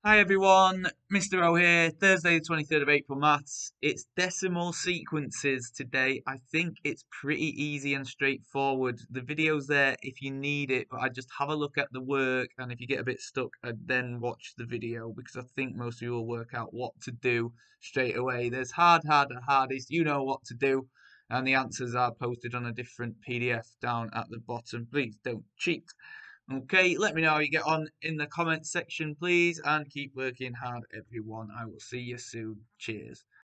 Hi everyone, Mr. O here, Thursday the 23rd of April maths. It's decimal sequences today. I think it's pretty easy and straightforward. The video's there if you need it, but I just have a look at the work, and if you get a bit stuck, I'd then watch the video because I think most of you will work out what to do straight away. There's hard, hard, and hardest. You know what to do, and the answers are posted on a different PDF down at the bottom. Please don't cheat. Okay, let me know how you get on in the comments section, please, and keep working hard, everyone. I will see you soon. Cheers.